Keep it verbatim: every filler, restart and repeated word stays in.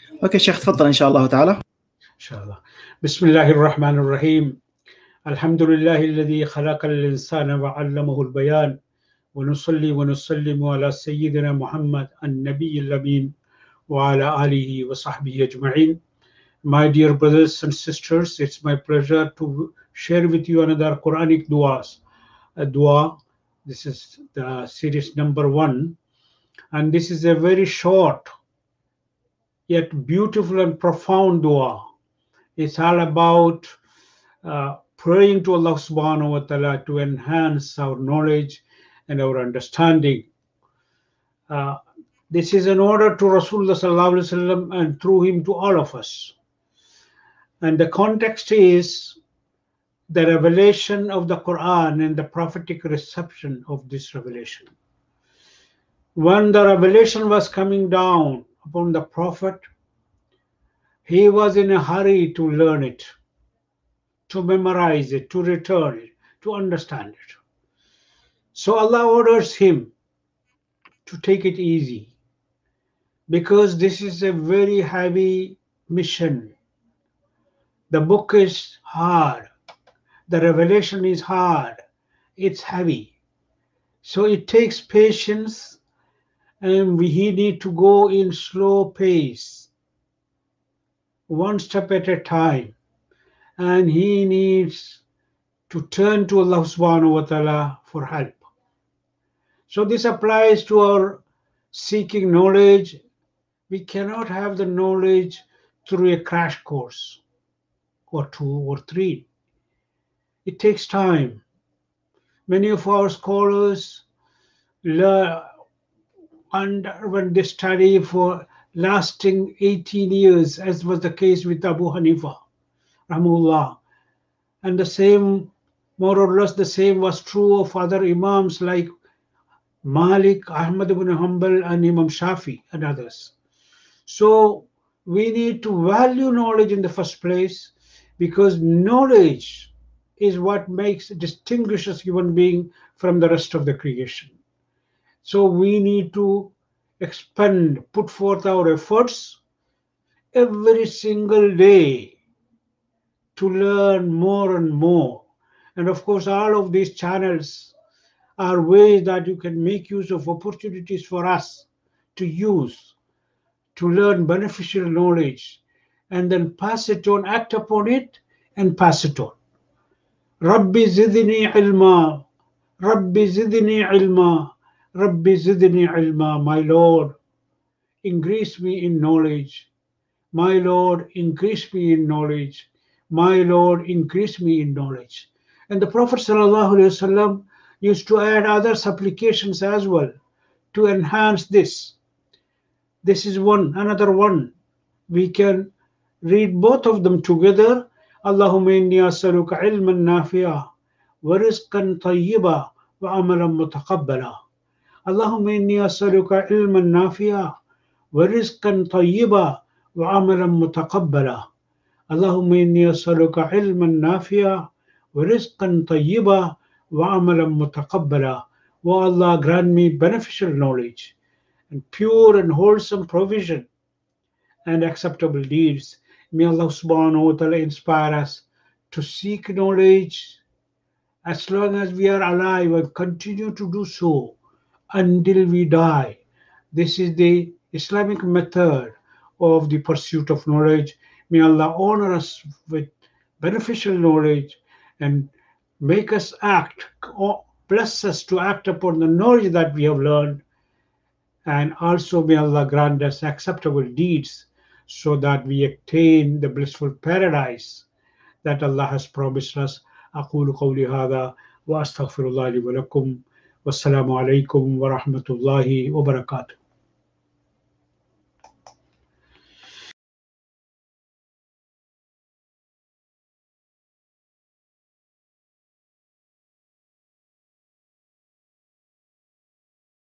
اوكي شيخ تفضل ان شاء الله تعالى. ان شاء الله. بسم الله الرحمن الرحيم. الحمد لله الذي خلق الإنسان وعلمه البيان، ونصلي ونسلم على سيدنا محمد النبي الأمين وعلى آله وصحبه أجمعين. My dear brothers and sisters, it's my pleasure to share with you another Quranic duas. A dua. This is the series number one, and this is a very short yet beautiful and profound dua. It's all about uh, praying to Allah subhanahu wa ta'ala to enhance our knowledge and our understanding. Uh, this is an order to Rasulullah sallallahu alaihi wasallam and through him to all of us. And the context is the revelation of the Quran and the prophetic reception of this revelation. When the revelation was coming down upon the Prophet, he was in a hurry to learn it, to memorize it, to return it, to understand it. So Allah orders him to take it easy, because this is a very heavy mission. The book is hard. The revelation is hard. It's heavy. So it takes patience, and we he need to go in slow pace, one step at a time. And he needs to turn to Allah subhanahu wa ta'ala for help. So this applies to our seeking knowledge. We cannot have the knowledge through a crash course or two or three. It takes time. Many of our scholars learn, and when they study for lasting eighteen years, as was the case with Abu Hanifa, rahimahullah. And the same, more or less the same was true of other imams like Malik, Ahmad ibn Hanbal, and Imam Shafi and others. So we need to value knowledge in the first place, because knowledge is what makes distinguishes human being from the rest of the creation. So we need to expend, put forth our efforts every single day to learn more and more. And of course, all of these channels are ways that you can make use of opportunities for us to use, to learn beneficial knowledge, and then pass it on, act upon it, and pass it on. Rabbi zidni ilma, Rabbi zidni ilma, Rabbi zidni ilma. My Lord, increase me in knowledge. My Lord, increase me in knowledge. My Lord, increase me in knowledge. And the Prophet sallallahu alaihi wasallam used to add other supplications as well to enhance this. This is one, another one. We can read both of them together. Allahumma inni as'aluka ilman nafi'a wa rizqan tayyiba wa amalan mutaqabbala. Allahumma inni as'aluka ilman nafi'a wa rizqan tayyiba wa amalan mutaqabbala. Allahumma inni as'aluka ilman nafi'a wa rizqan tayyiba wa amalan mutaqabbala. O Allah, grant me beneficial knowledge and pure and wholesome provision and acceptable deeds. May Allah subhanahu wa ta'ala inspire us to seek knowledge as long as we are alive, and continue to do so until we die. This is the Islamic method of the pursuit of knowledge. May Allah honor us with beneficial knowledge and make us act, or bless us to act upon the knowledge that we have learned. And also may Allah grant us acceptable deeds, so that we attain the blissful paradise that Allah has promised us. أقول قولي هذا وأستغفر الله لي ولكم والسلام عليكم ورحمة الله وبركاته.